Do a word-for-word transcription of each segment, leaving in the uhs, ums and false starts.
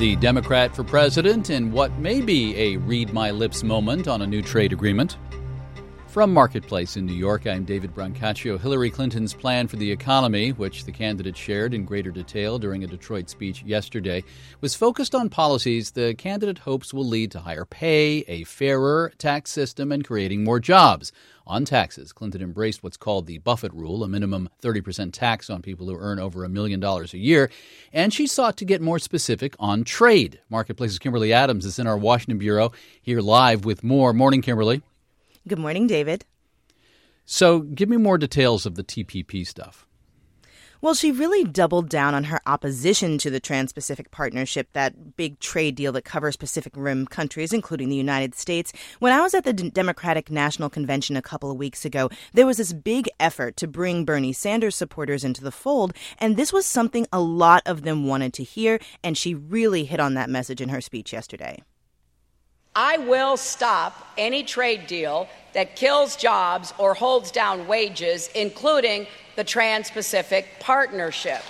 The Democrat for president in what may be a read my lips moment on a new trade agreement. From Marketplace in New York, I'm David Brancaccio. Hillary Clinton's plan for the economy, which the candidate shared in greater detail during a Detroit speech yesterday, was focused on policies the candidate hopes will lead to higher pay, a fairer tax system, and creating more jobs. On taxes, Clinton embraced what's called the Buffett rule, a minimum thirty percent tax on people who earn over a million dollars a year, and she sought to get more specific on trade. Marketplace's Kimberly Adams is in our Washington bureau, here live with more. Morning, Kimberly. Good morning, David. So give me more details of the T P P stuff. Well, she really doubled down on her opposition to the Trans-Pacific Partnership, that big trade deal that covers Pacific Rim countries, including the United States. When I was at the D- Democratic National Convention a couple of weeks ago, there was this big effort to bring Bernie Sanders supporters into the fold, and this was something a lot of them wanted to hear, and she really hit on that message in her speech yesterday. I will stop any trade deal that kills jobs or holds down wages, including the Trans-Pacific Partnership.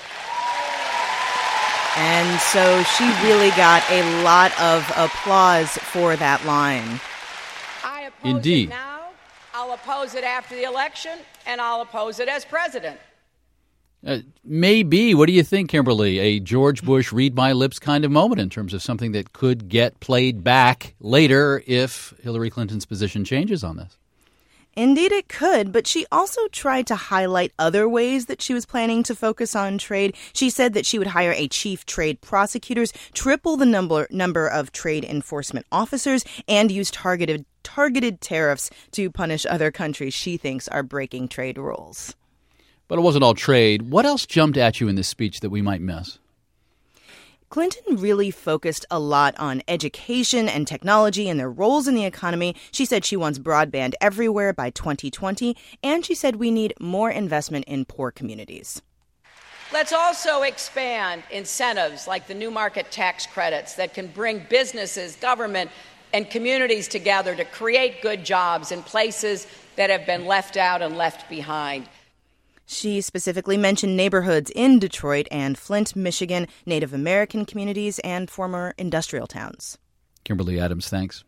And so she really got a lot of applause for that line. I oppose Indeed. it now, I'll oppose it after the election, and I'll oppose it as president. Uh, maybe. What do you think, Kimberly? A George Bush read my lips kind of moment in terms of something that could get played back later if Hillary Clinton's position changes on this? Indeed, it could, but she also tried to highlight other ways that she was planning to focus on trade. She said that she would hire a chief trade prosecutors, triple the number number of trade enforcement officers, and use targeted targeted tariffs to punish other countries she thinks are breaking trade rules. But it wasn't all trade. What else jumped at you in this speech that we might miss? Clinton really focused a lot on education and technology and their roles in the economy. She said she wants broadband everywhere by twenty twenty, and she said we need more investment in poor communities. Let's also expand incentives like the new market tax credits that can bring businesses, government, and communities together to create good jobs in places that have been left out and left behind. She specifically mentioned neighborhoods in Detroit and Flint, Michigan, Native American communities, and former industrial towns. Kimberly Adams, thanks.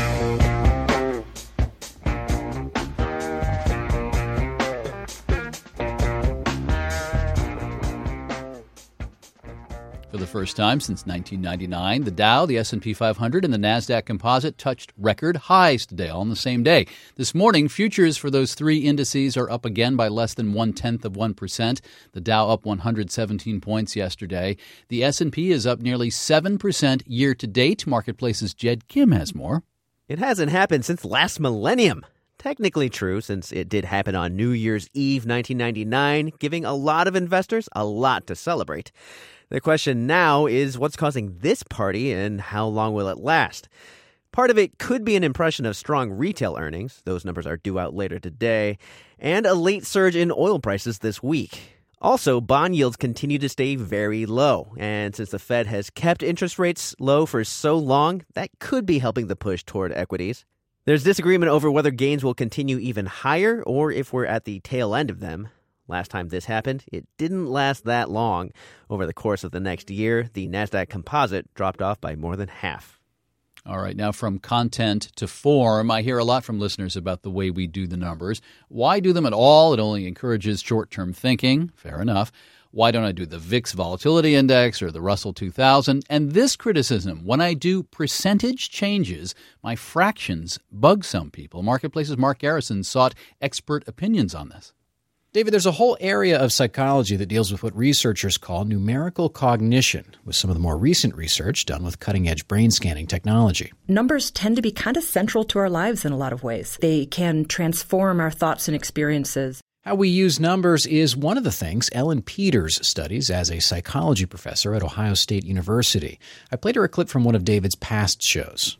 For the first time since nineteen ninety-nine, the Dow, the S and P five hundred, and the NASDAQ Composite touched record highs today, all on the same day. This morning, futures for those three indices are up again by less than one-tenth of one percent. The Dow up one hundred seventeen points yesterday. The S and P is up nearly seven percent year-to-date. Marketplace's Jed Kim has more. It hasn't happened since last millennium. Technically true, since it did happen on New Year's Eve nineteen ninety-nine, giving a lot of investors a lot to celebrate. The question now is what's causing this party and how long will it last? Part of it could be an impression of strong retail earnings. Those numbers are due out later today. And a late surge in oil prices this week. Also, bond yields continue to stay very low. And since the Fed has kept interest rates low for so long, that could be helping the push toward equities. There's disagreement over whether gains will continue even higher or if we're at the tail end of them. Last time this happened, it didn't last that long. Over the course of the next year, the NASDAQ Composite dropped off by more than half. All right, now from content to form, I hear a lot from listeners about the way we do the numbers. Why do them at all? It only encourages short-term thinking. Fair enough. Why don't I do the V I X Volatility Index or the Russell two thousand? And this criticism, when I do percentage changes, my fractions bug some people. Marketplace's Mark Garrison sought expert opinions on this. David, there's a whole area of psychology that deals with what researchers call numerical cognition, with some of the more recent research done with cutting-edge brain scanning technology. Numbers tend to be kind of central to our lives in a lot of ways. They can transform our thoughts and experiences. How we use numbers is one of the things Ellen Peters studies as a psychology professor at Ohio State University. I played her a clip from one of David's past shows.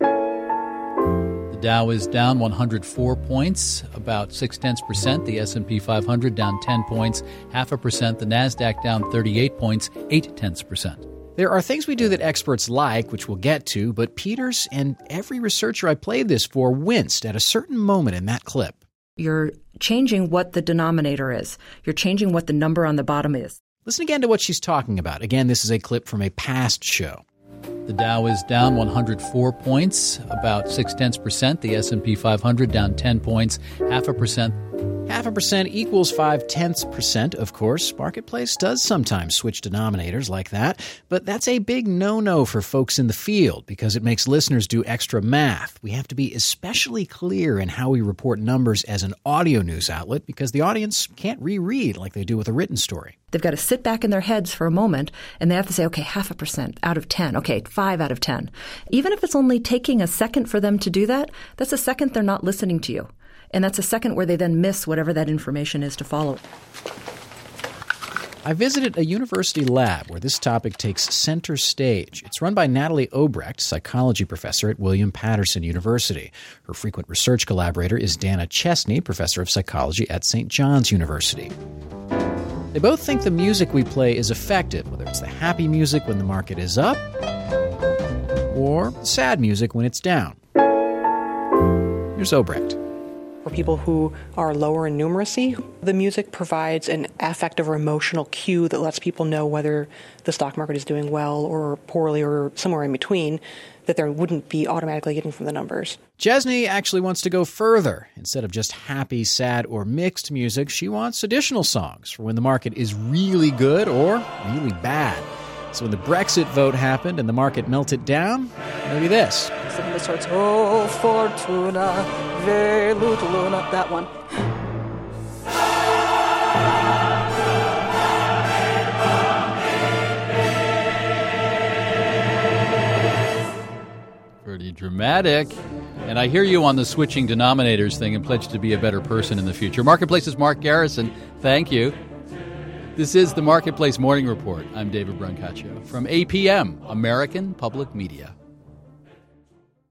The Dow is down one hundred four points, about six-tenths percent. The S and P five hundred down ten points, half a percent. The NASDAQ down thirty-eight points, eight-tenths percent. There are things we do that experts like, which we'll get to, but Peters and every researcher I played this for winced at a certain moment in that clip. You're changing what the denominator is. You're changing what the number on the bottom is. Listen again to what she's talking about. Again, this is a clip from a past show. The Dow is down one hundred four points, about six tenths percent. The S and P five hundred down ten points, half a percent. Half a percent equals five tenths percent, of course. Marketplace does sometimes switch denominators like that, but that's a big no-no for folks in the field because it makes listeners do extra math. We have to be especially clear in how we report numbers as an audio news outlet because the audience can't reread like they do with a written story. They've got to sit back in their heads for a moment, and they have to say, okay, half a percent out of ten. Okay, five out of ten. Even if it's only taking a second for them to do that, that's a second they're not listening to you. And that's a second where they then miss whatever that information is to follow. I visited a university lab where this topic takes center stage. It's run by Natalie Obrecht, psychology professor at William Patterson University. Her frequent research collaborator is Dana Chesney, professor of psychology at Saint John's University. They both think the music we play is effective, whether it's the happy music when the market is up or sad music when it's down. Here's Obrecht. For people who are lower in numeracy, the music provides an affective or emotional cue that lets people know whether the stock market is doing well or poorly or somewhere in between that there wouldn't be automatically getting from the numbers. Chesney actually wants to go further. Instead of just happy, sad, or mixed music, she wants additional songs for when the market is really good or really bad. So when the Brexit vote happened and the market melted down, maybe this. Something that starts, oh, Fortuna, velut luna, that one. Pretty dramatic. And I hear you on the switching denominators thing and pledge to be a better person in the future. Marketplace's Mark Garrison, thank you. This is the Marketplace Morning Report. I'm David Brancaccio from A P M, American Public Media.